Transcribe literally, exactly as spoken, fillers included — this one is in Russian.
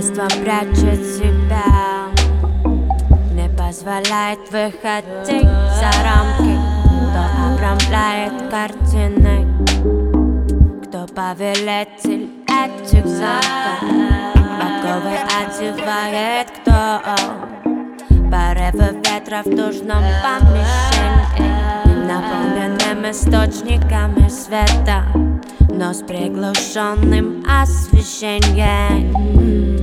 Хозяйство прячет себя, не позволяет выходить за рамки. Кто обрамляет картины, кто повелитель этих замков, оковы одевает кто. Порывы ветра в душном помещении, наполненным источниками света, но с приглушенным освещением.